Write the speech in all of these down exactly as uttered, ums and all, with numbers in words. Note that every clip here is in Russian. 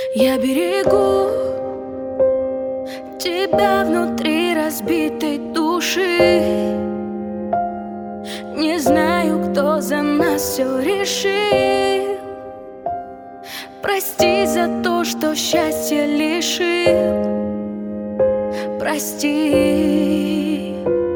Я берегу тебя внутри разбитой души. Не знаю, кто за нас все решил. Прости за то, что счастье лишил. Прости.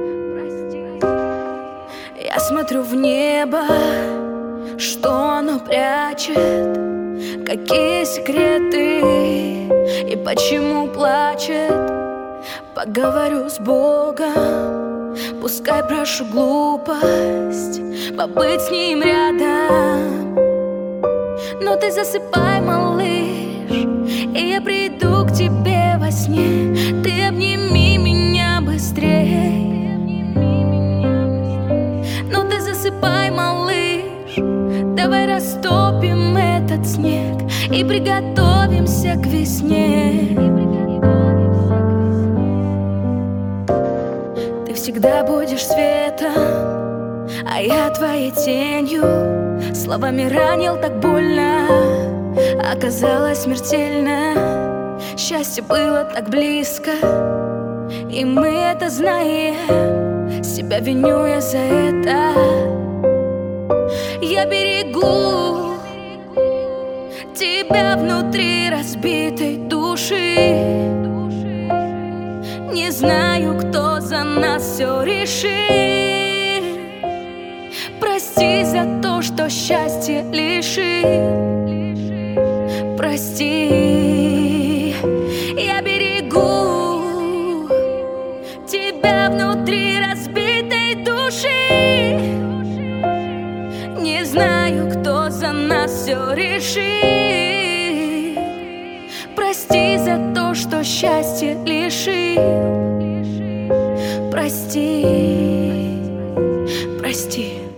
Я смотрю в небо, что оно прячет, какие секреты и почему плачет. Поговорю с Богом, пускай прошу глупость побыть с ним рядом. Но ты засыпай, малыш, и я приду к тебе во сне. Ты обними меня быстрее. Но ты засыпай, малыш, давай растопим этот снег и приготовимся к весне. Ты всегда будешь светом, а я твоей тенью. Словами ранил так больно, оказалось смертельно. Счастье было так близко, и мы это знаем. Себя виню я за это. Я берегу тебя внутри разбитой души. Не знаю, кто за нас все решил. Прости за то, что счастье лишил. Прости. Я берегу тебя внутри разбитой души. Не знаю, кто за нас все решил. Прости за то, что счастье лишил. Прости, прости.